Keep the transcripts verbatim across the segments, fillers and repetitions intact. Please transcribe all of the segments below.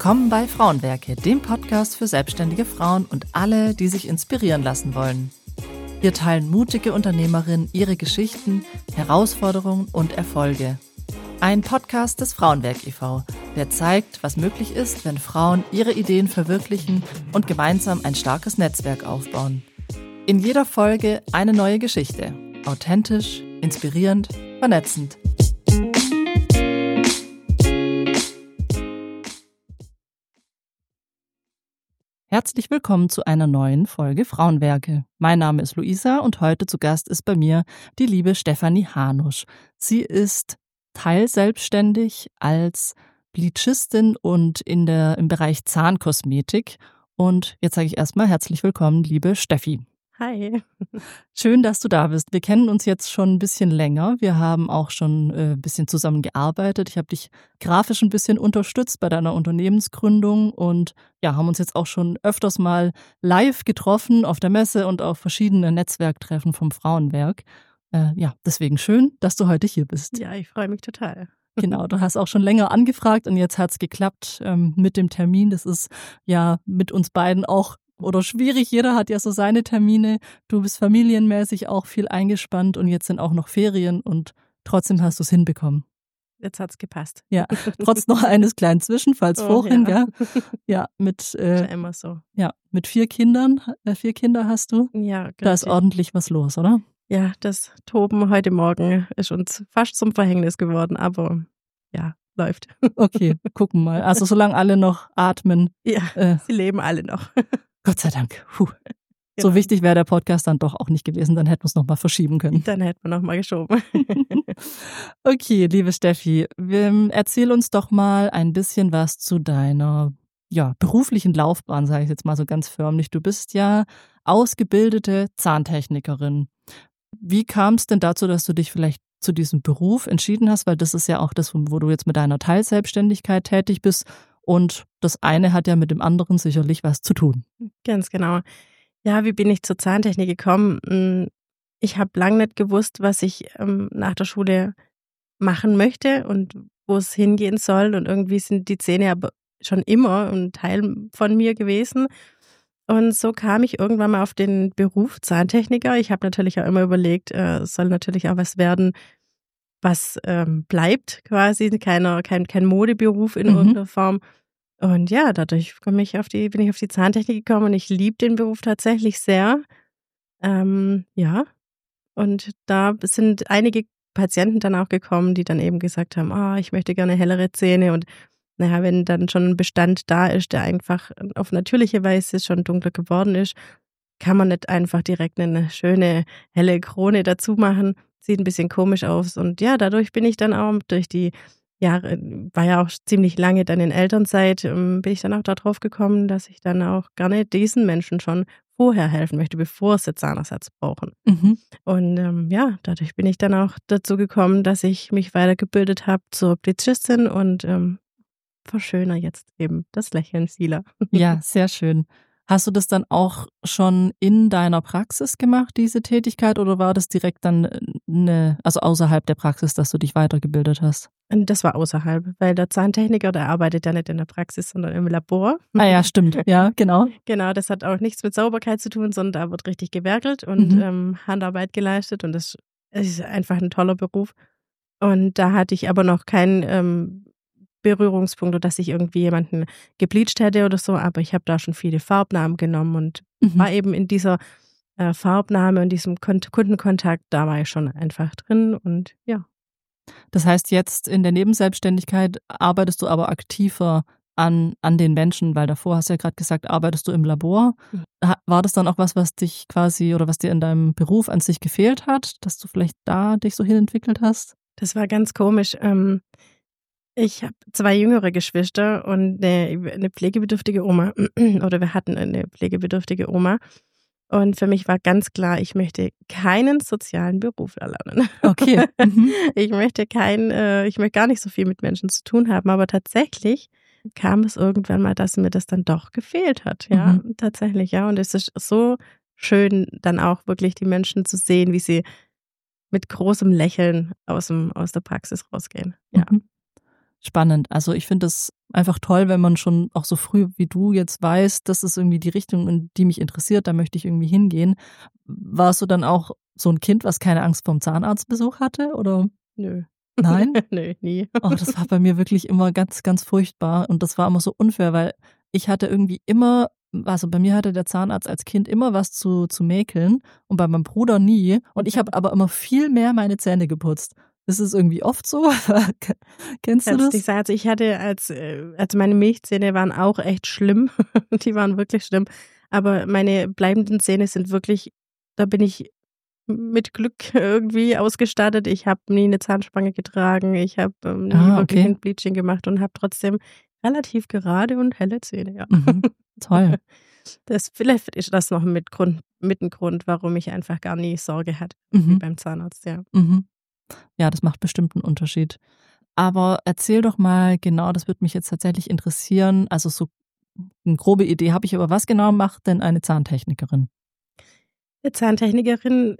Willkommen bei Frauenwerke, dem Podcast für selbstständige Frauen und alle, die sich inspirieren lassen wollen. Hier teilen mutige Unternehmerinnen ihre Geschichten, Herausforderungen und Erfolge. Ein Podcast des Frauenwerk e V, der zeigt, was möglich ist, wenn Frauen ihre Ideen verwirklichen und gemeinsam ein starkes Netzwerk aufbauen. In jeder Folge eine neue Geschichte. Authentisch, inspirierend, vernetzend. Herzlich willkommen zu einer neuen Folge Frauenwerke. Mein Name ist Luisa und heute zu Gast ist bei mir die liebe Stefanie Hanusch. Sie ist teilselbstständig als Bleachistin und in der, im Bereich Zahnkosmetik. Und jetzt sage ich erstmal herzlich willkommen, liebe Steffi. Hi. Schön, dass du da bist. Wir kennen uns jetzt schon ein bisschen länger. Wir haben auch schon äh, ein bisschen zusammen gearbeitet. Ich habe dich grafisch ein bisschen unterstützt bei deiner Unternehmensgründung und ja, haben uns jetzt auch schon öfters mal live getroffen auf der Messe und auf verschiedenen Netzwerktreffen vom Frauenwerk. Äh, ja, deswegen schön, dass du heute hier bist. Ja, ich freue mich total. Genau, du hast auch schon länger angefragt und jetzt hat es geklappt ähm, mit dem Termin. Das ist ja mit uns beiden auch oder schwierig. Jeder hat ja so seine Termine. Du bist familienmäßig auch viel eingespannt und jetzt sind auch noch Ferien und trotzdem hast du es hinbekommen. Jetzt hat's gepasst. Ja, trotz noch eines kleinen Zwischenfalls Oh, vorhin, ja. gell? Ja, mit, Ist ja äh, immer so. ja, mit vier Kindern, äh, vier Kinder hast du. Ja, Da ist richtig. ordentlich was los, oder? Ja, das Toben heute Morgen ist uns fast zum Verhängnis geworden, aber ja, läuft. Okay, gucken mal. Also solange alle noch atmen, Ja, äh, sie leben alle noch. Gott sei Dank. Puh. So Genau. wichtig wäre der Podcast dann doch auch nicht gewesen, dann hätten wir es nochmal verschieben können. Dann hätten wir noch mal geschoben. Okay, liebe Steffi, wir, erzähl uns doch mal ein bisschen was zu deiner ja, beruflichen Laufbahn, sage ich jetzt mal so ganz förmlich. Du bist ja ausgebildete Zahntechnikerin. Wie kam es denn dazu, dass du dich vielleicht zu diesem Beruf entschieden hast? Weil das ist ja auch das, wo du jetzt mit deiner Teilselbstständigkeit tätig bist. Und das eine hat ja mit dem anderen sicherlich was zu tun. Ganz genau. Ja, wie bin ich zur Zahntechnik gekommen? Ich habe lange nicht gewusst, was ich ähm, nach der Schule machen möchte und wo es hingehen soll. Und irgendwie sind die Zähne aber schon immer ein Teil von mir gewesen. Und so kam ich irgendwann mal auf den Beruf Zahntechniker. Ich habe natürlich auch immer überlegt, äh, es soll natürlich auch was werden, was ähm, bleibt quasi, keiner, kein, kein Modeberuf in Mhm. irgendeiner Form. Und ja, dadurch komme ich auf die, bin ich auf die Zahntechnik gekommen und ich liebe den Beruf tatsächlich sehr. Ähm, ja, und da sind einige Patienten dann auch gekommen, die dann eben gesagt haben, ah, ich möchte gerne hellere Zähne. Und naja, wenn dann schon ein Bestand da ist, der einfach auf natürliche Weise schon dunkler geworden ist, kann man nicht einfach direkt eine schöne helle Krone dazu machen. Sieht ein bisschen komisch aus. Und ja, dadurch bin ich dann auch durch die Jahre, war ja auch ziemlich lange dann in Elternzeit, ähm, bin ich dann auch darauf gekommen, dass ich dann auch gerne diesen Menschen schon vorher helfen möchte, bevor sie Zahnersatz brauchen. Mhm. Und ähm, ja, dadurch bin ich dann auch dazu gekommen, dass ich mich weitergebildet habe zur Bleachistin und ähm, verschöner jetzt eben das Lächeln vieler. Ja, sehr schön. Hast du das dann auch schon in deiner Praxis gemacht, diese Tätigkeit, oder war das direkt dann eine, also außerhalb der Praxis, dass du dich weitergebildet hast? Und das war außerhalb, weil der Zahntechniker, der arbeitet ja nicht in der Praxis, sondern im Labor. Ah ja, stimmt. Ja, genau. Genau, das hat auch nichts mit Sauberkeit zu tun, sondern da wird richtig gewerkelt und Mhm. ähm, Handarbeit geleistet und das ist einfach ein toller Beruf. Und da hatte ich aber noch keinen ähm, Berührungspunkt, dass ich irgendwie jemanden gebleicht hätte oder so, aber ich habe da schon viele Farbnahmen genommen und Mhm. war eben in dieser äh, Farbnahme und diesem Kon- Kundenkontakt, da war ich schon einfach drin und ja. Das heißt, jetzt in der Nebenselbstständigkeit arbeitest du aber aktiver an, an den Menschen, weil davor hast du ja gerade gesagt, arbeitest du im Labor. Mhm. Ha- War das dann auch was, was dich quasi oder was dir in deinem Beruf an sich gefehlt hat, dass du vielleicht da dich so hinentwickelt hast? Das war ganz komisch. Ähm, ich habe zwei jüngere Geschwister und eine, eine pflegebedürftige Oma oder wir hatten eine pflegebedürftige Oma. Und für mich war ganz klar, ich möchte keinen sozialen Beruf erlernen. Okay. Mhm. Ich möchte kein, äh, ich möchte gar nicht so viel mit Menschen zu tun haben, aber tatsächlich kam es irgendwann mal, dass mir das dann doch gefehlt hat. Ja, Mhm. tatsächlich, ja. Und es ist so schön, dann auch wirklich die Menschen zu sehen, wie sie mit großem Lächeln aus dem, aus der Praxis rausgehen. Ja. Mhm. Spannend. Also ich finde es einfach toll, wenn man schon auch so früh wie du jetzt weiß, das ist irgendwie die Richtung, in die mich interessiert, da möchte ich irgendwie hingehen. Warst du dann auch so ein Kind, was keine Angst vorm Zahnarztbesuch hatte, oder? Nö. Nein? Nö, nie. Oh, das war bei mir wirklich immer ganz, ganz furchtbar und das war immer so unfair, weil ich hatte irgendwie immer, also bei mir hatte der Zahnarzt als Kind immer was zu, zu mäkeln und bei meinem Bruder nie und ich habe aber immer viel mehr meine Zähne geputzt. Das ist irgendwie oft so. Kennst du Kannst das? nicht sagen. Also ich hatte als, äh, also meine Milchzähne waren auch echt schlimm. Die waren wirklich schlimm. Aber meine bleibenden Zähne sind wirklich, da bin ich mit Glück irgendwie ausgestattet. Ich habe nie eine Zahnspange getragen. Ich habe ähm, nie Ah, wirklich okay. ein Bleaching gemacht und habe trotzdem relativ gerade und helle Zähne, ja. Mhm. Toll. Das, vielleicht ist das noch mit, Grund, mit ein Grund, warum ich einfach gar nie Sorge hatte, wie Mhm. beim Zahnarzt, ja. Mhm. Ja, das macht bestimmt einen Unterschied. Aber erzähl doch mal genau, das würde mich jetzt tatsächlich interessieren. Also so eine grobe Idee habe ich, aber was genau macht denn eine Zahntechnikerin? Eine Zahntechnikerin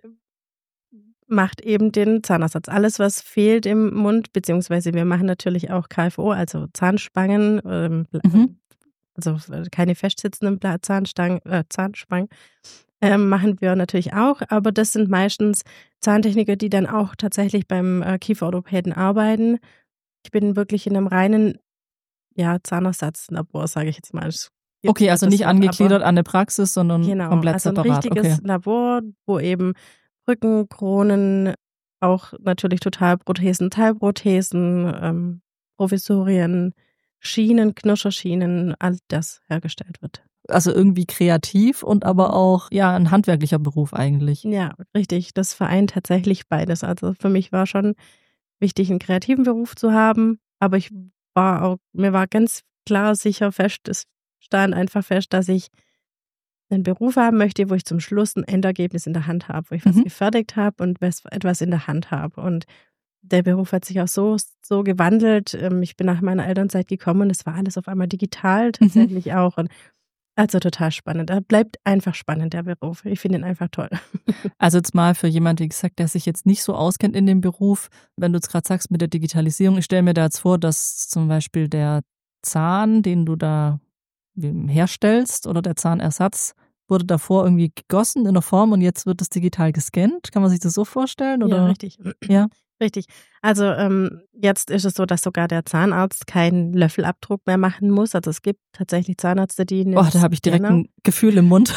macht eben den Zahnersatz. Alles, was fehlt im Mund, beziehungsweise wir machen natürlich auch K F O, also Zahnspangen, ähm, Mhm. also keine festsitzenden Bla- Zahnstangen, äh, Zahnspangen, ähm, machen wir natürlich auch, aber das sind meistens Zahntechniker, die dann auch tatsächlich beim äh, Kieferorthopäden arbeiten. Ich bin wirklich in einem reinen, ja, Zahnersatz-Labor, sage ich jetzt mal. Es gibt Okay, also das nicht Wort, aber angegliedert an eine Praxis, sondern genau, komplett also ein separat. richtiges Okay. Labor, wo eben Rücken, Kronen, auch natürlich Totalprothesen, Teilprothesen, ähm, Provisorien, Schienen, Knirscherschienen, all das hergestellt wird. Also irgendwie kreativ und aber auch, ja, ein handwerklicher Beruf eigentlich. Ja, richtig. Das vereint tatsächlich beides. Also für mich war schon wichtig, einen kreativen Beruf zu haben, aber ich war auch, mir war ganz klar sicher fest, es stand einfach fest, dass ich einen Beruf haben möchte, wo ich zum Schluss ein Endergebnis in der Hand habe, wo ich was Mhm. gefertigt habe und was, etwas in der Hand habe. Und der Beruf hat sich auch so, so gewandelt. Ähm, Ich bin nach meiner Elternzeit gekommen und es war alles auf einmal digital tatsächlich auch. Und also total spannend. Er bleibt einfach spannend, der Beruf. Ich finde ihn einfach toll. Also jetzt mal für jemanden, wie gesagt, der sich jetzt nicht so auskennt in dem Beruf, wenn du jetzt gerade sagst mit der Digitalisierung, ich stelle mir da jetzt vor, dass zum Beispiel der Zahn, den du da herstellst oder der Zahnersatz, wurde davor irgendwie gegossen in einer Form und jetzt wird es digital gescannt. Kann man sich das so vorstellen? Oder? Ja, richtig. Ja. Richtig. Also ähm, jetzt ist es so, dass sogar der Zahnarzt keinen Löffelabdruck mehr machen muss. Also es gibt tatsächlich Zahnärzte, die einen Oh, da habe ich direkt Scanner. ein Gefühl im Mund.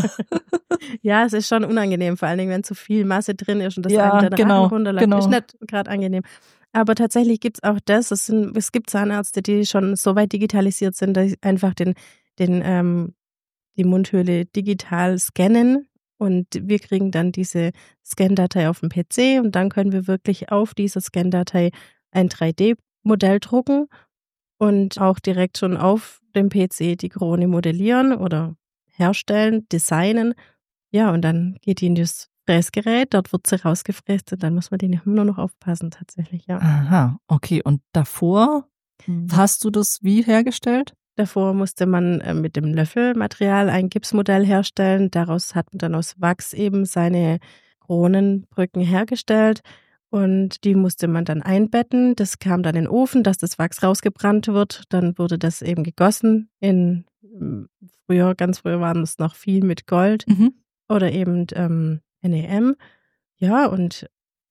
Ja, es ist schon unangenehm, vor allen Dingen, wenn zu viel Masse drin ist und das Ja, einem den genau, Rachen runterläuft. genau. Ist nicht gerade angenehm. Aber tatsächlich gibt es auch das. Es, sind, es gibt Zahnärzte, die schon so weit digitalisiert sind, dass sie einfach den, den, ähm, die Mundhöhle digital scannen. Und wir kriegen dann diese Scan-Datei auf dem P C und dann können wir wirklich auf dieser Scan-Datei ein drei D-Modell drucken und auch direkt schon auf dem P C die Krone modellieren oder herstellen, designen. Ja, und dann geht die in das Fräsgerät, dort wird sie rausgefräst und dann muss man die nur noch aufpassen tatsächlich, ja. Aha, okay. Und davor hast du das wie hergestellt? Davor musste man äh, mit dem Löffelmaterial ein Gipsmodell herstellen. Daraus hat man dann aus Wachs eben seine Kronenbrücken hergestellt und die musste man dann einbetten. Das kam dann in den Ofen, dass das Wachs rausgebrannt wird. Dann wurde das eben gegossen. In früher, ganz früher waren es noch viel mit Gold Mhm. oder eben ähm, N E M. Ja, und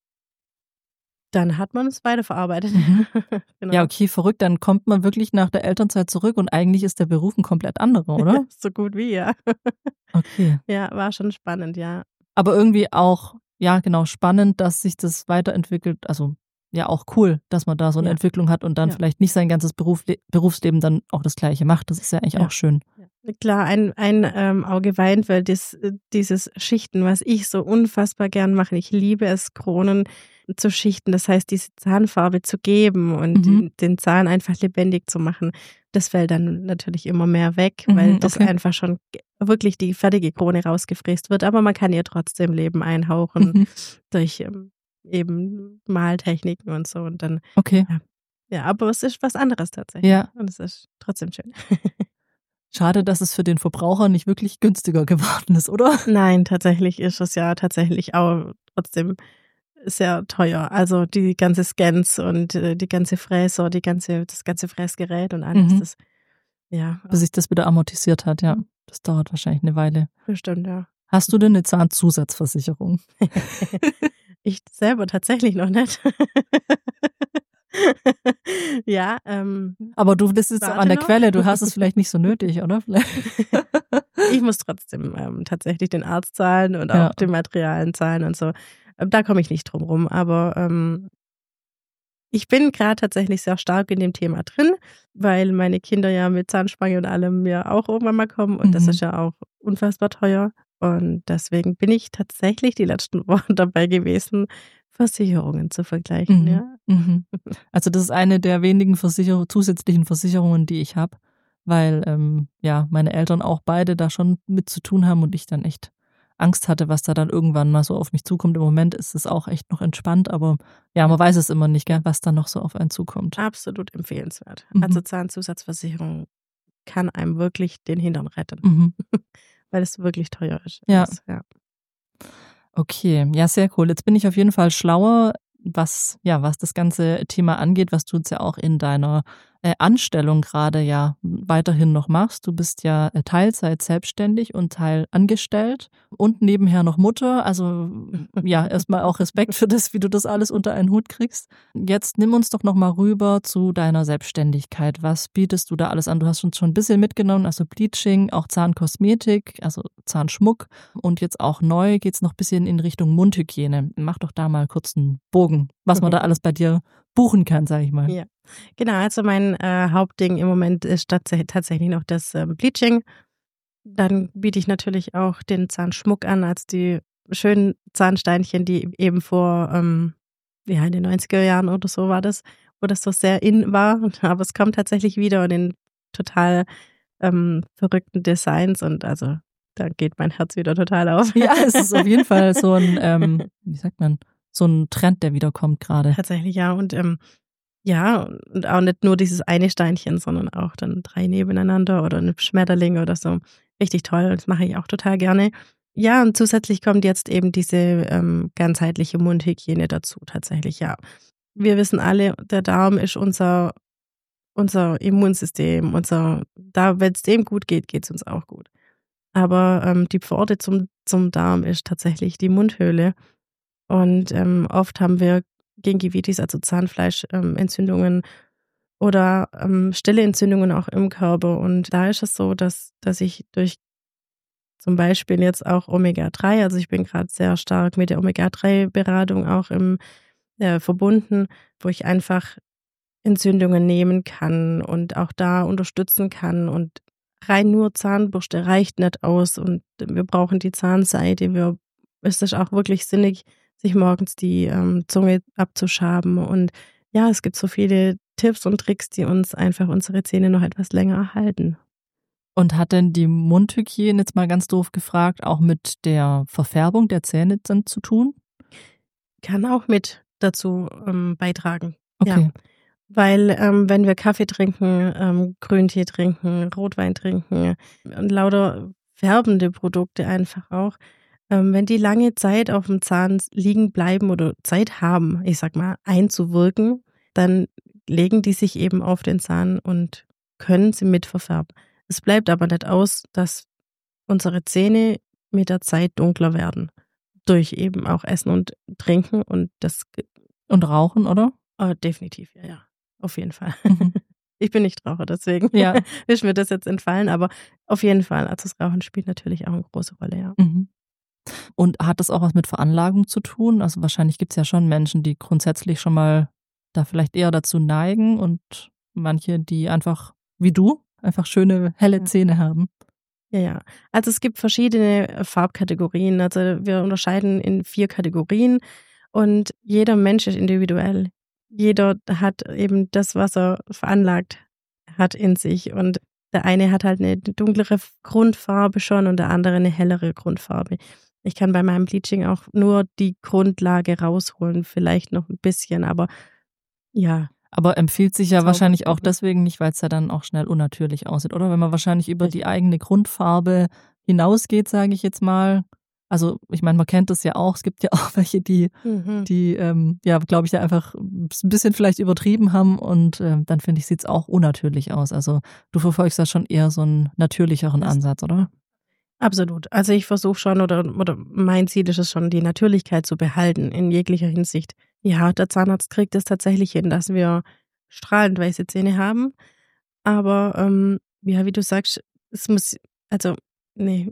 dann hat man es weiterverarbeitet. Mhm. Genau. Ja, okay, verrückt. Dann kommt man wirklich nach der Elternzeit zurück und eigentlich ist der Beruf ein komplett anderer, oder? So gut wie, ja. Okay. Ja, war schon spannend, ja. Aber irgendwie auch, ja, genau, spannend, dass sich das weiterentwickelt. Also, ja, auch cool, dass man da so eine Ja. Entwicklung hat und dann Ja. vielleicht nicht sein ganzes Berufle Berufsleben dann auch das Gleiche macht. Das ist ja eigentlich Ja. auch schön. Klar, ein, ein ähm, Auge weint, weil das, dieses Schichten, was ich so unfassbar gern mache, ich liebe es, Kronen zu schichten, das heißt, diese Zahnfarbe zu geben und Mhm. den, den Zahn einfach lebendig zu machen, das fällt dann natürlich immer mehr weg, weil Mhm, das okay. einfach schon wirklich die fertige Krone rausgefräst wird, aber man kann ihr trotzdem Leben einhauchen Mhm. durch ähm, eben Maltechniken und so und dann, Okay. ja, aber es ist was anderes tatsächlich Ja. und es ist trotzdem schön. Schade, dass es für den Verbraucher nicht wirklich günstiger geworden ist, oder? Nein, tatsächlich ist es ja tatsächlich auch trotzdem sehr teuer. Also die ganze Scans und äh, die ganze Fräser, die ganze, das ganze Fräsgerät und alles. Mhm. Das, ja. Bis sich das wieder amortisiert hat, ja. Das dauert wahrscheinlich eine Weile. Bestimmt, ja. Hast du denn eine Zahnzusatzversicherung? Ich selber tatsächlich noch nicht. Ja, ähm. Aber du, das ist warte an der noch. Quelle, du hast es vielleicht nicht so nötig, oder? Ich muss trotzdem ähm, tatsächlich den Arzt zahlen und auch Ja. die Materialien zahlen und so. Ähm, Da komme ich nicht drum rum. Aber ähm, ich bin gerade tatsächlich sehr stark in dem Thema drin, weil meine Kinder ja mit Zahnspange und allem ja auch irgendwann mal kommen und das Mhm. ist ja auch unfassbar teuer. Und deswegen bin ich tatsächlich die letzten Wochen dabei gewesen, Versicherungen zu vergleichen. Mhm. Ja. Mhm. Also das ist eine der wenigen Versicher- zusätzlichen Versicherungen, die ich habe, weil ähm, ja meine Eltern auch beide da schon mit zu tun haben und ich dann echt Angst hatte, was da dann irgendwann mal so auf mich zukommt. Im Moment ist es auch echt noch entspannt, aber ja, man weiß es immer nicht, gell, was da noch so auf einen zukommt. Absolut empfehlenswert. Mhm. Also Zahnzusatzversicherung kann einem wirklich den Hintern retten, Mhm. weil es wirklich teuer ist. Ja. Das, ja. Okay, ja, sehr cool. Jetzt bin ich auf jeden Fall schlauer, was, ja, was das ganze Thema angeht, was du jetzt ja auch in deiner äh, Anstellung gerade ja weiterhin noch machst. Du bist ja äh, Teilzeit selbstständig und Teil angestellt und nebenher noch Mutter. Also ja, erstmal auch Respekt für das, wie du das alles unter einen Hut kriegst. Jetzt nimm uns doch nochmal rüber zu deiner Selbstständigkeit. Was bietest du da alles an? Du hast uns schon ein bisschen mitgenommen, also Bleaching, auch Zahnkosmetik, also Zahnschmuck und jetzt auch neu geht's noch ein bisschen in Richtung Mundhygiene. Mach doch da mal kurz einen Bogen, was man da alles bei dir buchen kann, sag ich mal. Ja, genau. Also mein äh, Hauptding im Moment ist tats- tatsächlich noch das ähm, Bleaching. Dann biete ich natürlich auch den Zahnschmuck an, als die schönen Zahnsteinchen, die eben vor, ähm, ja, in den neunziger Jahren oder so war das, wo das so sehr in war. Aber es kommt tatsächlich wieder und in total ähm, verrückten Designs und also da geht mein Herz wieder total auf. Ja, es ist auf jeden Fall so ein, ähm, wie sagt man, so ein Trend, der wiederkommt gerade. Tatsächlich, ja. Und ähm, ja, und auch nicht nur dieses eine Steinchen, sondern auch dann drei nebeneinander oder ein Schmetterling oder so. Richtig toll. Das mache ich auch total gerne. Ja, und zusätzlich kommt jetzt eben diese ähm, ganzheitliche Mundhygiene dazu, tatsächlich, ja. Wir wissen alle, der Darm ist unser, unser Immunsystem, unser, da, wenn es dem gut geht, geht es uns auch gut. Aber ähm, die Pforte zum, zum Darm ist tatsächlich die Mundhöhle. Und ähm, oft haben wir Gingivitis, also Zahnfleischentzündungen oder ähm, stille Entzündungen auch im Körper. Und da ist es so, dass, dass ich durch zum Beispiel jetzt auch Omega drei, also ich bin gerade sehr stark mit der Omega drei Beratung auch im, äh, verbunden, wo ich einfach Entzündungen nehmen kann und auch da unterstützen kann. Und rein nur Zahnbürste reicht nicht aus und wir brauchen die Zahnseide. Wir, es ist auch wirklich sinnig, sich morgens die ähm, Zunge abzuschaben. Und ja, es gibt so viele Tipps und Tricks, die uns einfach unsere Zähne noch etwas länger erhalten. Und hat denn die Mundhygiene, jetzt mal ganz doof gefragt, auch mit der Verfärbung der Zähne dann zu tun? Kann auch mit dazu ähm, beitragen. Okay. Ja. Weil ähm, wenn wir Kaffee trinken, ähm, Grüntee trinken, Rotwein trinken und lauter färbende Produkte einfach auch, ähm, wenn die lange Zeit auf dem Zahn liegen bleiben oder Zeit haben, ich sag mal, einzuwirken, dann legen die sich eben auf den Zahn und können sie mit verfärben. Es bleibt aber nicht aus, dass unsere Zähne mit der Zeit dunkler werden. Durch eben auch Essen und Trinken und das Und Rauchen, oder? oh, definitiv, ja, ja. Auf jeden Fall. Mhm. Ich bin nicht Raucher, deswegen Ja. ist mir das jetzt entfallen, aber auf jeden Fall, also das Rauchen spielt natürlich auch eine große Rolle, ja. Mhm. Und hat das auch was mit Veranlagung zu tun? Also wahrscheinlich gibt es ja schon Menschen, die grundsätzlich schon mal da vielleicht eher dazu neigen und manche, die einfach, wie du, einfach schöne, helle Ja. Zähne haben. Ja, ja. Also es gibt verschiedene Farbkategorien. Also wir unterscheiden in vier Kategorien und jeder Mensch ist individuell. Jeder hat eben das, was er veranlagt hat in sich. Und der eine hat halt eine dunklere Grundfarbe schon und der andere eine hellere Grundfarbe. Ich kann bei meinem Bleaching auch nur die Grundlage rausholen, vielleicht noch ein bisschen, aber ja. Aber empfiehlt sich ja Zauber- wahrscheinlich auch deswegen nicht, weil es ja dann auch schnell unnatürlich aussieht, oder? Wenn man wahrscheinlich über die eigene Grundfarbe hinausgeht, sage ich jetzt mal. Also ich meine, man kennt das ja auch. Es gibt ja auch welche, die, Mhm. die ähm, ja, glaube ich, da einfach ein bisschen vielleicht übertrieben haben und ähm, dann finde ich, sieht es auch unnatürlich aus. Also du verfolgst da schon eher so einen natürlicheren Das Ansatz, oder? absolut. Also ich versuche schon oder oder mein Ziel ist es schon, die Natürlichkeit zu behalten in jeglicher Hinsicht. Ja, der Zahnarzt kriegt es tatsächlich hin, dass wir strahlend weiße Zähne haben, aber, ähm, ja, wie du sagst, es muss also, ne,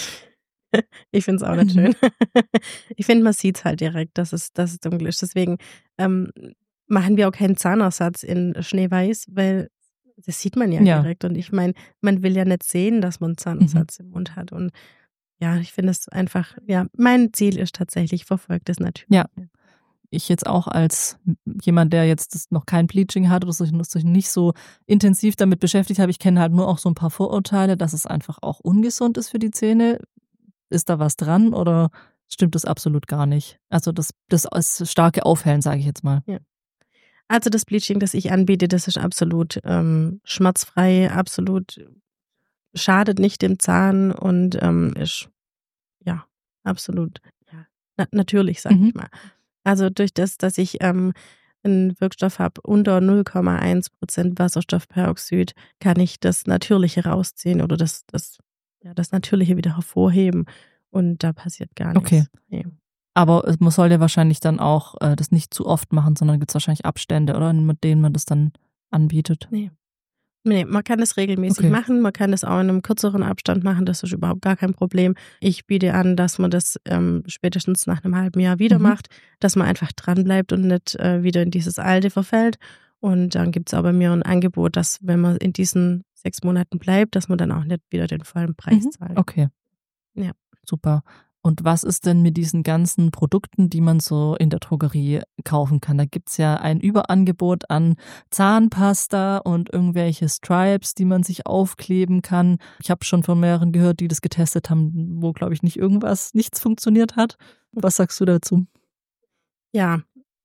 ich finde es auch nicht Mhm. schön. Ich finde, man sieht's halt direkt, dass es dass es dunkel ist. Deswegen, ähm, machen wir auch keinen Zahnersatz in schneeweiß, weil das sieht man ja Ja. direkt und ich meine, man will ja nicht sehen, dass man 'n Mhm. Zahnersatz im Mund hat und ja, ich finde es einfach ja, mein Ziel ist tatsächlich, ich verfolge das Ja. Natürliche. Ich jetzt auch als jemand, der jetzt das noch kein Bleaching hat oder sich sich nicht so intensiv damit beschäftigt habe, ich kenne halt nur auch so ein paar Vorurteile, dass es einfach auch ungesund ist für die Zähne. Ist da was dran oder stimmt das absolut gar nicht? Also, das das ist starke Aufhellen, sage ich jetzt mal. Ja. Also, das Bleaching, das ich anbiete, das ist absolut, ähm, schmerzfrei, absolut schadet nicht dem Zahn und, ähm, ist, ja, absolut, ja, na natürlich, sage Mhm. ich mal. Also, durch das, dass ich, ähm, 'n Wirkstoff habe unter null Komma eins Prozent Wasserstoffperoxid, kann ich das Natürliche rausziehen oder das das ja, das Natürliche wieder hervorheben und da passiert gar Okay. nix. Ne. Aber äh, man soll ja wahrscheinlich dann auch, äh, das nicht zu oft machen, sondern gibt's wahrscheinlich Abstände, oder? Mit denen man das dann anbietet? Ne. Ne, man kann das regelmäßig Okay. machen. Man kann das auch in 'nem kürzeren Abstand machen. Das ist überhaupt gar kein Problem. Ich biete an, dass man das, ähm, spätestens nach 'nem halben Jahr wieder Mhm. macht, dass man einfach dranbleibt und nicht, äh, wieder in dieses Alte verfällt. Und dann gibt's auch bei mir 'n Angebot, dass, wenn man in diesen sechs Monaten bleibt, dass man dann auch nicht wieder den vollen Preis Mhm. zahlt. Okay. Ja. Super. Und was ist denn mit diesen ganzen Produkten, die man so in der Drogerie kaufen kann? Da gibt's ja ein Überangebot an Zahnpasta und irgendwelche Stripes, die man sich aufkleben kann. Ich habe schon von mehreren gehört, die das getestet haben, wo, glaube ich, nicht irgendwas nichts funktioniert hat. Was sagst du dazu? Ja.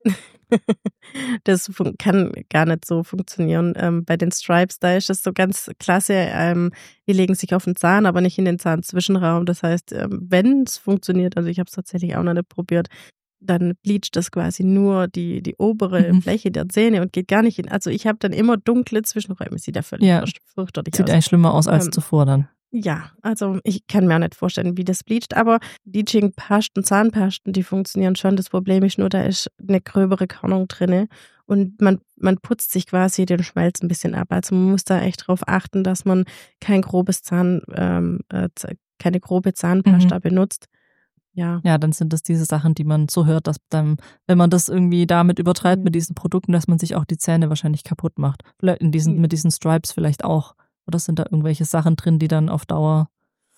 Das fun kann gar nicht so funktionieren. Ähm, bei den Stripes, da ist es so ganz klasse, ähm, die legen sich auf den Zahn, aber nicht in den Zahnzwischenraum. Das heißt, ähm, wenn's funktioniert, also ich habe es tatsächlich auch noch nicht probiert, dann bleacht das quasi nur die die obere Mhm. Fläche der Zähne und geht gar nicht in also ich habe dann immer dunkle Zwischenräume. Sieht ja völlig Ja, fürcht fürchterlich sieht aus. eigentlich schlimmer aus als Ähm zuvor dann. Ja, also ich kann mir auch nicht vorstellen, wie das bleacht, aber Bleaching-Pasten, Zahnpasten, die funktionieren schon. Das Problem ist nur, da ist 'ne gröbere Körnung drinne und man man putzt sich quasi den Schmelz 'n bisschen ab. Also man muss da echt drauf achten, dass man kein grobes Zahn ähm, äh, z keine grobe Mhm. Zahnpasta benutzt. Ja. Ja, dann sind das diese Sachen, die man so hört, dass dann, wenn man das irgendwie damit übertreibt Ja. mit diesen Produkten, dass man sich auch die Zähne wahrscheinlich kaputt macht. Vielleicht in diesen Ja. mit diesen Stripes vielleicht auch. Oder sind da irgendwelche Sachen drin, die dann auf Dauer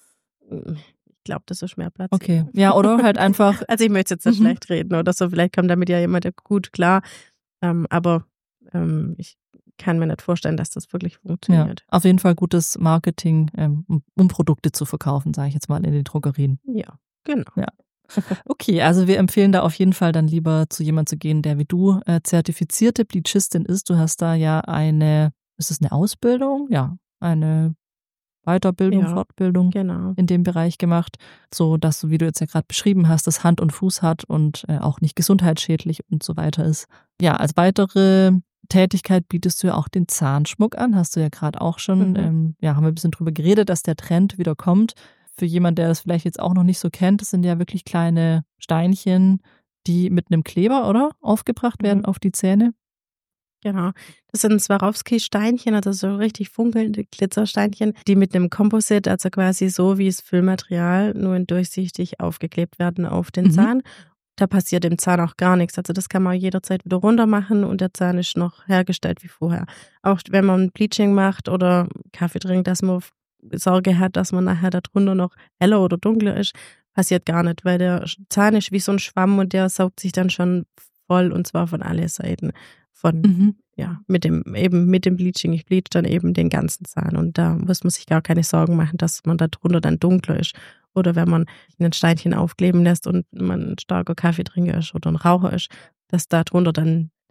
Hm, ich glaube, das ist mehr Okay. Placebo. Ja, oder halt einfach Also, ich möchte jetzt nicht mhm. schlecht reden oder so. Vielleicht kommt damit ja jemand ja gut klar, ähm, aber, ähm, ich kann mir nicht vorstellen, dass das wirklich Ja, funktioniert. auf jeden Fall gutes Marketing, ähm, um um Produkte zu verkaufen, sage ich jetzt mal in den Drogerien. Ja, genau. Ja. Okay, also wir empfehlen da auf jeden Fall dann lieber zu jemand zu gehen, der wie du, äh, zertifizierte Bleachistin ist. Du hast da ja eine ist es 'ne Ausbildung? Ja, eine Weiterbildung, Ja, Fortbildung genau. in dem Bereich gemacht, sodass du, wie du jetzt ja grad beschrieben hast, das Hand und Fuß hat und, äh, auch nicht gesundheitsschädlich und so weiter ist. Ja, als weitere Tätigkeit bietest du ja auch den Zahnschmuck an, hast du ja grad auch schon Mhm. ähm, ja, haben wir 'n bisschen drüber geredet, dass der Trend wieder kommt. Für jemand, der das vielleicht jetzt auch noch nicht so kennt, das sind ja wirklich kleine Steinchen, die mit 'nem Kleber, oder, aufgebracht werden Mhm. auf die Zähne? Genau. Das sind Swarovski-Steinchen, also so richtig funkelnde Glitzersteinchen, die mit 'nem Composite, also quasi so wie's Füllmaterial, nur in durchsichtig aufgeklebt werden auf den Mhm. Zahn. Da passiert dem Zahn auch gar nix. Also das kann man jederzeit wieder runtermachen und der Zahn ist noch hergestellt wie vorher. Auch wenn man Bleaching macht oder Kaffee trinkt, dass man f Sorge hat, dass man nachher da drunter noch heller oder dunkler ist, passiert gar nicht, weil der Sch Zahn ist wie so 'n Schwamm und der saugt sich dann schon voll und zwar von alle Seiten von Mhm. ja, mit dem eben mit dem Bleaching. Ich bleache dann eben den ganzen Zahn und da muss man sich gar keine Sorgen machen, dass man da drunter dann dunkler ist. Oder wenn man 'nen Steinchen aufkleben lässt und man 'n starker Kaffeetrinker ist oder 'n Raucher ist, dass da drunter dann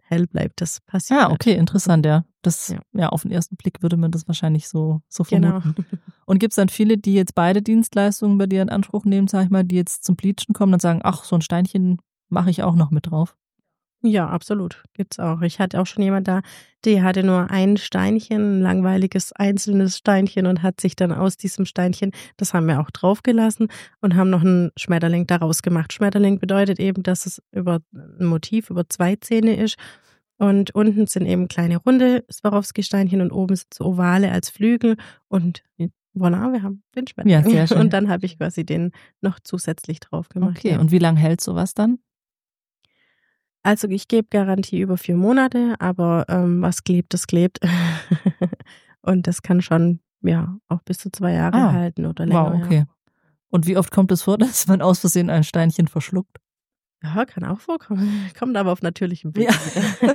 hell bleibt. Das passiert. Ah, okay, interessant, ja. Das, Ja. ja, auf den ersten Blick würde man das wahrscheinlich so, so vermuten. Genau. Und gibt es dann viele, die jetzt beide Dienstleistungen bei dir in Anspruch nehmen, sag ich mal, die jetzt zum Bleachen kommen und sagen, ach, so ein Steinchen mache ich auch noch mit drauf? Ja, absolut. Gibt's auch. Ich hatte auch schon jemand da, die hatte nur ein Steinchen, ein langweiliges einzelnes Steinchen und hat sich dann aus diesem Steinchen, das haben wir auch draufgelassen und haben noch einen Schmetterling daraus gemacht. Schmetterling bedeutet eben, dass es über ein Motiv über zwei Zähne ist und unten sind eben kleine runde Swarovski-Steinchen und oben sind so ovale als Flügel und voilà, wir haben den Schmetterling. Ja, sehr schön. Und dann habe ich quasi den noch zusätzlich drauf gemacht. Okay, Ja. und wie lange hält sowas dann? Also ich gebe Garantie über vier Monate, aber ähm, was klebt, das klebt. Und das kann schon, ja, auch bis zu zwei Jahre Ah, halten oder länger. Wow, okay. Und wie oft kommt es vor, dass man aus Versehen ein Steinchen verschluckt? Ja. ja, kann auch vorkommen. Kommt aber auf natürlichem Weg. Ja.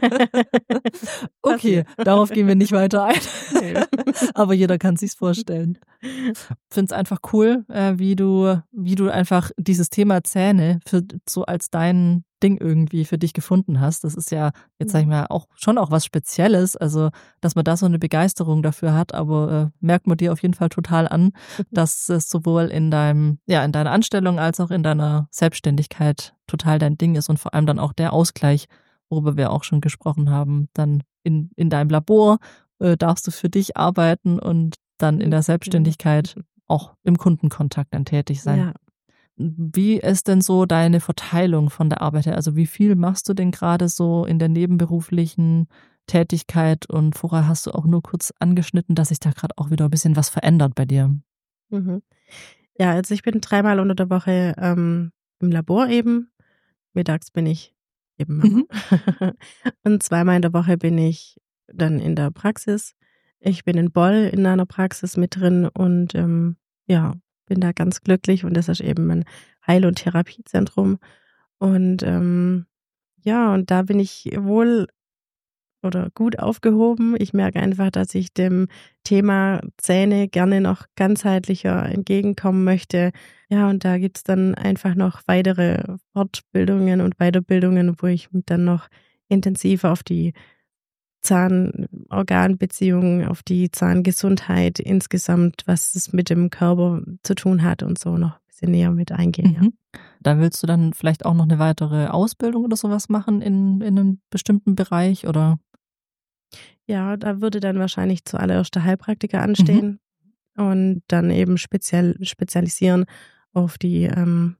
Okay, darauf gehen wir nicht weiter ein. Nee. Aber jeder kann sich's vorstellen. Ich finde es einfach cool, äh, wie du, wie du einfach dieses Thema Zähne für, so als dein Ding irgendwie für dich gefunden hast. Das ist ja, jetzt sag ich mal, auch schon auch was Spezielles. Also, dass man da so eine Begeisterung dafür hat, aber äh, merkt man dir auf jeden Fall total an, dass es sowohl in deinem, ja, in deiner Anstellung als auch in deiner Selbstständigkeit total dein Ding ist und vor allem dann auch der Ausgleich, worüber wir auch schon gesprochen haben. Dann in, in deinem Labor äh, darfst du für dich arbeiten und dann in der Selbstständigkeit auch im Kundenkontakt dann tätig sein. Ja. Wie ist denn so deine Verteilung von der Arbeit her? Also wie viel machst du denn gerade so in der nebenberuflichen Tätigkeit? Und vorher hast du auch nur kurz angeschnitten, dass sich da gerade auch wieder ein bisschen was verändert bei dir. Mhm. Ja, also ich bin dreimal unter der Woche ähm, im Labor eben. Mittags bin ich eben Mama. Mhm. Und zweimal in der Woche bin ich dann in der Praxis. Ich bin in Boll in einer Praxis mit drin und ähm, ja, bin da ganz glücklich und das ist eben ein Heil- und Therapiezentrum. Und ähm, ja, und da bin ich wohl oder gut aufgehoben. Ich merke einfach, dass ich dem Thema Zähne gerne noch ganzheitlicher entgegenkommen möchte. Ja, und da gibt's dann einfach noch weitere Fortbildungen und Weiterbildungen, wo ich mich dann noch intensiver auf die Zahn-Organ-Beziehungen, auf die Zahngesundheit insgesamt, was es mit dem Körper zu tun hat und so noch ein bisschen näher mit eingehen. Mhm. Da willst du dann vielleicht auch noch eine weitere Ausbildung oder sowas machen in, in einem bestimmten Bereich oder? Ja, da würde dann wahrscheinlich zuallererst der Heilpraktiker anstehen mhm. und dann eben speziell spezialisieren auf die ähm,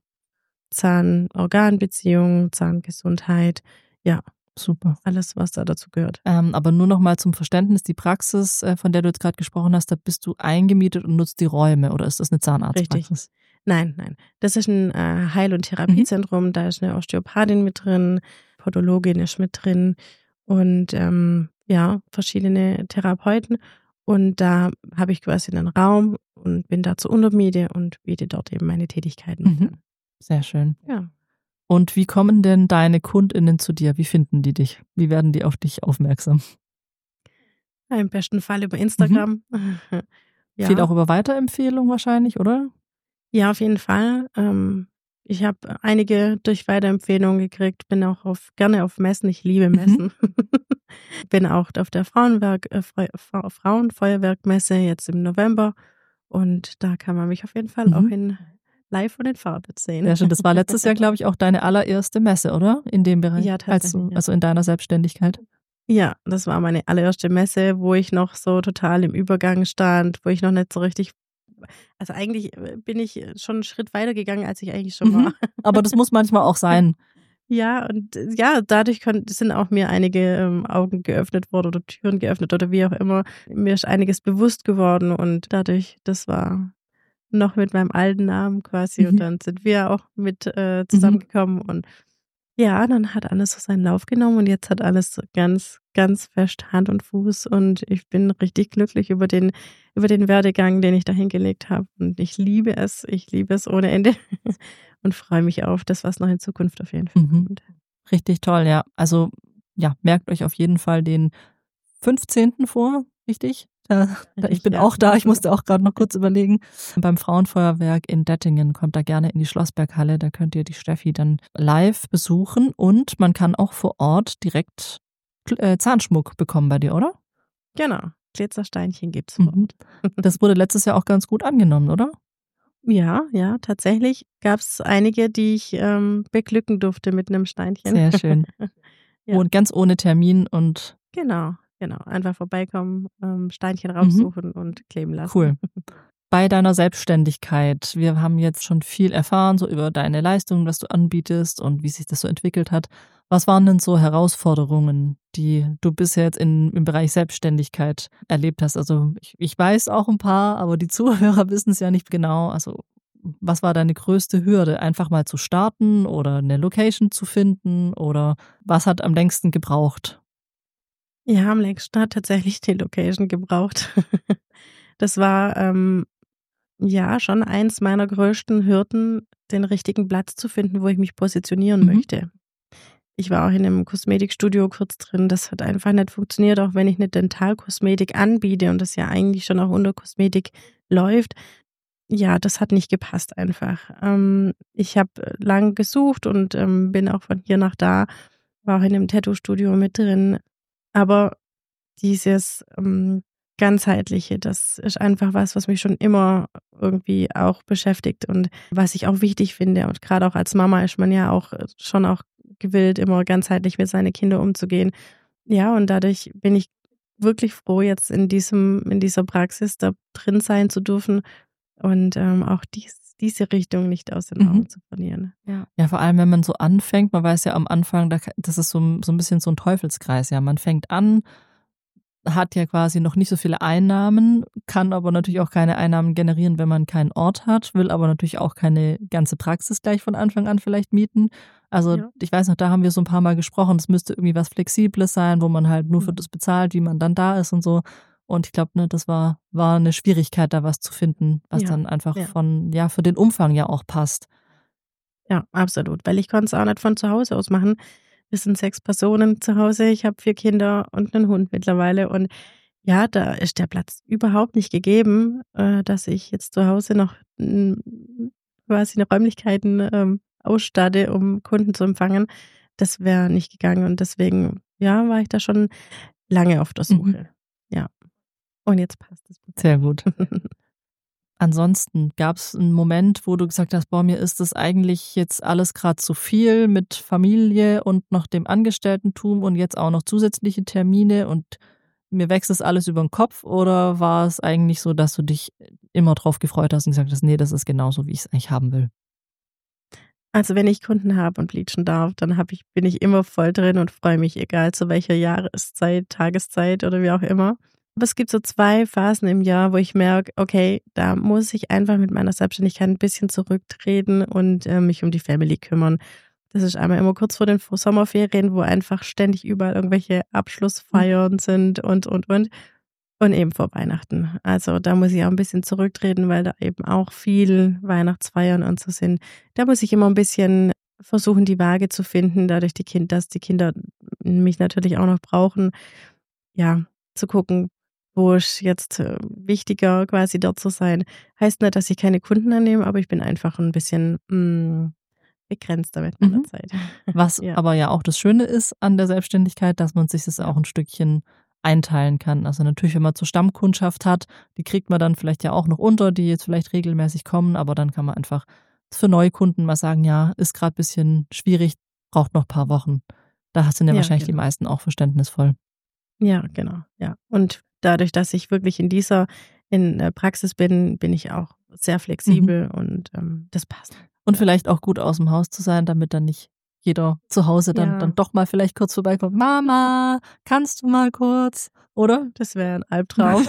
Zahn-Organ-Beziehungen, Zahngesundheit, ja. Super. Alles, was da dazu gehört. Ähm, aber nur noch mal zum Verständnis, die Praxis, äh, von der du jetzt gerade gesprochen hast, da bist du eingemietet und nutzt die Räume oder ist das eine Zahnarztpraxis? Richtig. Nein, nein. Das ist ein äh, Heil- und Therapiezentrum, mhm. da ist eine Osteopathin mit drin, Podologin ist mit drin und ähm, ja, verschiedene Therapeuten. Und da habe ich quasi einen Raum und bin da zur Untermiete und biete dort eben meine Tätigkeiten mhm. an. Sehr schön. Ja. Und wie kommen denn deine KundInnen zu dir? Wie finden die dich? Wie werden die auf dich aufmerksam? Ja, im besten Fall über Instagram. Mhm. Ja. Viel auch über Weiterempfehlung wahrscheinlich, oder? Ja, auf jeden Fall. Ähm, ich habe einige durch Weiterempfehlungen gekriegt, bin auch auf, gerne auf Messen, ich liebe Messen. Mhm. Bin auch auf der Frauenwerk, äh, Frauenfeuerwerkmesse jetzt im November und da kann man mich auf jeden Fall mhm. auch in live und in Farbe sehen. Ja, schön. Das war letztes Jahr, glaube ich, auch deine allererste Messe, oder? In dem Bereich? Ja, tatsächlich. Also, also in deiner Selbstständigkeit? Ja, das war meine allererste Messe, wo ich noch so total im Übergang stand, wo ich noch nicht so richtig, also eigentlich bin ich schon einen Schritt weiter gegangen, als ich eigentlich schon mhm. war. Aber das muss manchmal auch sein. Ja, und ja, dadurch können, sind auch mir einige ähm, Augen geöffnet worden oder Türen geöffnet oder wie auch immer. Mir ist einiges bewusst geworden und dadurch, das war noch mit meinem alten Namen quasi mhm. und dann sind wir auch mit äh, zusammengekommen mhm. und ja, dann hat alles so seinen Lauf genommen und jetzt hat alles ganz, ganz fest Hand und Fuß und ich bin richtig glücklich über den, über den Werdegang, den ich da hingelegt habe und ich liebe es, ich liebe es ohne Ende und freue mich auf das, was noch in Zukunft auf jeden Fall mhm. kommt. Richtig toll, ja. Also ja, merkt euch auf jeden Fall den fünfzehnten vor, richtig? Da, da, ich bin ja. auch da, ich musste auch gerade noch kurz überlegen. Beim Frauenfeuerwerk in Dettingen, kommt da gerne in die Schlossberghalle, da könnt ihr die Steffi dann live besuchen und man kann auch vor Ort direkt äh, Zahnschmuck bekommen bei dir, oder? Genau, Glitzersteinchen gibt's Mhm. Das wurde letztes Jahr auch ganz gut angenommen, oder? Ja, ja, tatsächlich gab's einige, die ich, ähm, beglücken durfte mit 'nem Steinchen. Sehr schön. Ja. Und ganz ohne Termin und Genau, genau. Einfach vorbeikommen, ähm, Steinchen Mhm. raussuchen und kleben lassen. Cool. Bei deiner Selbstständigkeit, wir haben jetzt schon viel erfahren, so über deine Leistungen, was du anbietest und wie sich das so entwickelt hat. Was waren denn so Herausforderungen, die du bisher jetzt in im Bereich Selbstständigkeit erlebt hast? Also, ich ich weiß auch 'n paar, aber die Zuhörer wissen's ja nicht genau. Also, was war deine größte Hürde? Einfach mal zu starten oder 'ne Location zu finden oder was hat am längsten gebraucht? Ja, am längsten hat tatsächlich die Location gebraucht. Das war, ähm, ja, schon eins meiner größten Hürden, den richtigen Platz zu finden, wo ich mich positionieren Mhm. möchte. Ich war auch in 'nem Kosmetikstudio kurz drin, das hat einfach nicht funktioniert, auch wenn ich 'ne Dentalkosmetik anbiete und das ja eigentlich schon auch unter Kosmetik läuft. Ja, das hat nicht gepasst einfach. Ähm, ich habe lang gesucht und, ähm, bin auch von hier nach da, war auch in 'nem Tattoo-Studio mit drin. Aber dieses, ähm, Ganzheitliche, das ist einfach was, was mich schon immer irgendwie auch beschäftigt und was ich auch wichtig finde. Und grade auch als Mama ist man ja auch schon auch gewillt, immer ganzheitlich mit seinen Kindern umzugehen. Ja, und dadurch bin ich wirklich froh, jetzt in diesem in dieser Praxis da drin sein zu dürfen und, ähm, auch dies diese Richtung nicht aus den Mhm. Augen zu verlieren. Ja. Ja, vor allem, wenn man so anfängt, man weiß ja am Anfang, da ka das ist so 'n so 'n bisschen so 'n Teufelskreis, ja. Man fängt an, hat ja quasi noch nicht so viele Einnahmen, kann aber natürlich auch keine Einnahmen generieren, wenn man keinen Ort hat, will aber natürlich auch keine ganze Praxis gleich von Anfang an vielleicht mieten. Also, Ja. ich weiß noch, da haben wir so 'n paarmal gesprochen, es müsste irgendwie was Flexibles sein, wo man halt nur für Mhm. das bezahlt, wie man dann da ist und so. Und ich glaube, ne, das war war 'ne Schwierigkeit, da was zu finden, was Ja, dann einfach ja. von ja, für den Umfang ja auch passt. Ja, absolut, weil ich konnte es auch nicht von zu Hause aus machen. Wir sind sechs Personen zu Hause. Ich habe vier Kinder und 'nen Hund mittlerweile und ja, da ist der Platz überhaupt nicht gegeben, äh, dass ich jetzt zu Hause noch, hm, quasi noch Räumlichkeiten, ähm, ausstatte, um Kunden zu empfangen. Das wäre nicht gegangen und deswegen, ja, war ich da schon lange auf der Mhm. Suche. Ja. Und jetzt passt es perfekt. Sehr gut. Ansonsten, gab's 'n Moment, wo du gesagt hast: „Boah, mir ist das eigentlich jetzt alles grad zu viel mit Familie und noch dem Angestellten-Tum und jetzt auch noch zusätzliche Termine und mir wächst das alles über 'n Kopf“, oder war es eigentlich so, dass du dich immer drauf gefreut hast und gesagt hast: „Ne, das ist genauso, wie ich's eigentlich haben will?“ Also, wenn ich Kunden habe und bleachen darf, dann habe ich bin ich immer voll drin und freue mich, egal zu welcher Jahreszeit, Tageszeit oder wie auch immer. Aber es gibt so zwei Phasen im Jahr, wo ich merke: „Okay, da muss ich einfach mit meiner Selbstständigkeit 'n bisschen zurücktreten und, äh, mich um die Family kümmern.“ Das ist einmal immer kurz vor den F Sommerferien, wo einfach ständig überall irgendwelche Mhm. Abschlussfeiern sind und, und, und. Und eben vor Weihnachten. Also, da muss ich auch 'n bisschen zurücktreten, weil da eben auch viel Weihnachtsfeiern und so sind. Da muss ich immer 'n bisschen versuchen, die Waage zu finden, dadurch die Kind dass die Kinder mich natürlich auch noch brauchen. Ja, zu gucken, wo ist jetzt, äh, wichtiger, quasi dort zu sein. Heißt nicht, dass ich keine Kunden annehme, aber ich bin einfach 'n bisschen, hm, begrenzter mit meiner Mhm. Zeit. Was Ja. aber ja auch das Schöne ist an der Selbstständigkeit, dass man sich das Ja. auch 'n Stückchen einteilen kann. Also, natürlich, wenn man so Stammkundschaft hat, die kriegt man dann vielleicht ja auch noch unter, die jetzt vielleicht regelmäßig kommen, aber dann kann man einfach für Neukunden mal sagen: „Ja, ist grad bisschen schwierig, braucht noch paar Wochen.“ Da sind ja Ja, wahrscheinlich die genau. meisten auch verständnisvoll. Ja, genau, ja. Und dadurch, dass ich wirklich in dieser in der Praxis bin, bin ich auch sehr Mhm. flexibel und, ähm, das passt. Und Ja. vielleicht auch gut aus'm Haus zu sein, damit dann nicht jeder zu Hause dann Ja. dann doch mal vielleicht kurz vorbeikommt: „Mama, kannst du mal kurz?“ Oder? Das wäre 'n Albtraum.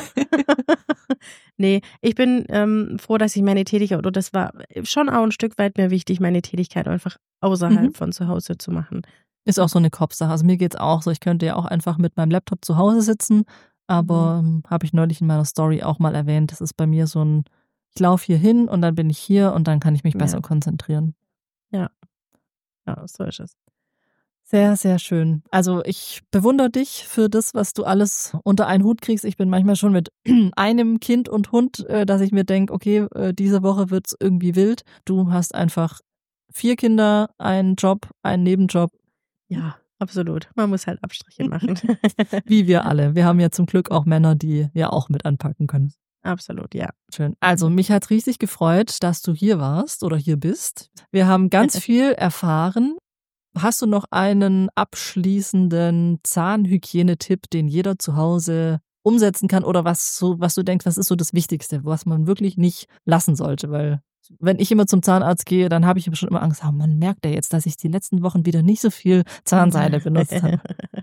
Ne, ich bin, ähm, froh, dass ich meine Tätigkeit oder das war schon auch 'n Stück weit mir wichtig, meine Tätigkeit einfach Mhm. außerhalb von zu Hause zu machen. Ist auch Ja. so 'ne Kopfsache. Also, mir geht's auch so. Ich könnte ja auch einfach mit meinem Laptop zu Hause sitzen, Mhm. aber, hm, habe ich neulich in meiner Story auch mal erwähnt, das ist bei mir so 'n ich laufe hier hin und dann bin ich hier und dann kann ich mich besser Ja. konzentrieren. Ja. Ja, so ist es. Sehr, sehr schön. Also, ich bewundere dich für das, was du alles unter einen Hut kriegst. Ich bin manchmal schon mit einem Kind und Hund, äh, dass ich mir denke: „Okay, äh, diese Woche wird's irgendwie wild.“ Du hast einfach vier Kinder, einen Job, einen Nebenjob. Ja. absolut. Man muss halt Abstriche machen. Wie wir alle. Wir haben ja zum Glück auch Männer, die ja auch mit anpacken können. Absolut, ja. Schön. Also mich hat riesig gefreut, dass du hier warst oder hier bist. Wir haben ganz viel erfahren. Hast du noch einen abschließenden Zahnhygienetipp, den jeder zu Hause umsetzen kann oder was so, was du denkst, was ist so das Wichtigste, was man wirklich nicht lassen sollte? Weil wenn ich immer zum Zahnarzt gehe, dann habe ich schon immer Angst, oh, man merkt ja jetzt, dass ich die letzten Wochen wieder nicht so viel Zahnseide benutzt habe.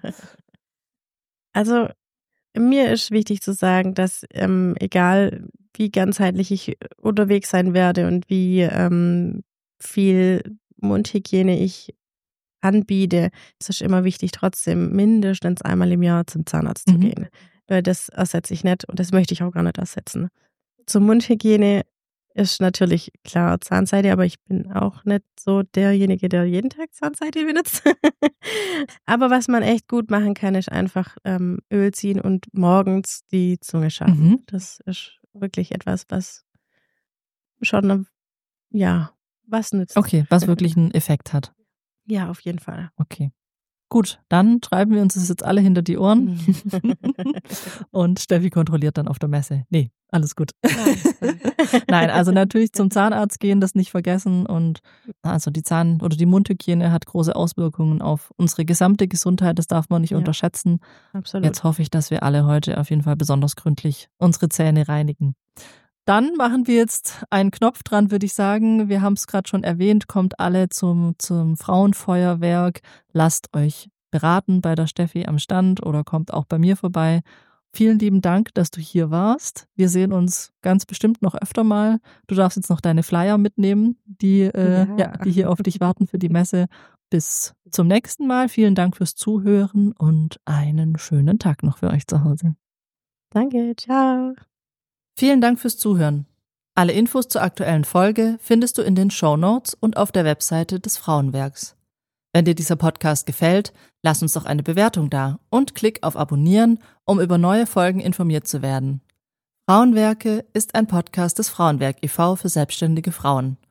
Also mir ist wichtig zu sagen, dass ähm, egal wie ganzheitlich ich unterwegs sein werde und wie ähm, viel Mundhygiene ich anbiete, es ist immer wichtig, trotzdem mindestens einmal im Jahr zum Zahnarzt Mhm. zu gehen. Weil das ersetze ich nicht und das möchte ich auch gar nicht ersetzen. Zur Mundhygiene ist natürlich klar Zahnseide, aber ich bin auch nicht so derjenige, der jeden Tag Zahnseide benutzt. Aber was man echt gut machen kann, ist einfach ähm, Öl ziehen und morgens die Zunge schaben. Mhm. Das ist wirklich etwas, was schon, ja, was nützt. Okay, was wirklich einen Effekt hat. Ja, auf jeden Fall. Okay. Gut, dann schreiben wir uns das jetzt alle hinter die Ohren und Steffi kontrolliert dann auf der Messe. Nee, alles gut. Nein, also natürlich zum Zahnarzt gehen, das nicht vergessen und also die Zahn- oder die Mundhygiene hat große Auswirkungen auf unsere gesamte Gesundheit, das darf man nicht Ja, unterschätzen. absolut. Jetzt hoffe ich, dass wir alle heute auf jeden Fall besonders gründlich unsere Zähne reinigen. Dann machen wir jetzt einen Knopf dran, würde ich sagen. Wir haben es gerade schon erwähnt, kommt alle zum, zum Frauenfeuerwerk. Lasst euch beraten bei der Steffi am Stand oder kommt auch bei mir vorbei. Vielen lieben Dank, dass du hier warst. Wir sehen uns ganz bestimmt noch öfter mal. Du darfst jetzt noch deine Flyer mitnehmen, die, äh, Ja. ja, die hier auf dich warten für die Messe. Bis zum nächsten Mal. Vielen Dank fürs Zuhören und einen schönen Tag noch für euch zu Hause. Danke, ciao. Vielen Dank fürs Zuhören. Alle Infos zur aktuellen Folge findest du in den Shownotes und auf der Webseite des Frauenwerks. Wenn dir dieser Podcast gefällt, lass uns doch eine Bewertung da und klick auf Abonnieren, um über neue Folgen informiert zu werden. Frauenwerke ist ein Podcast des Frauenwerk e V für selbstständige Frauen.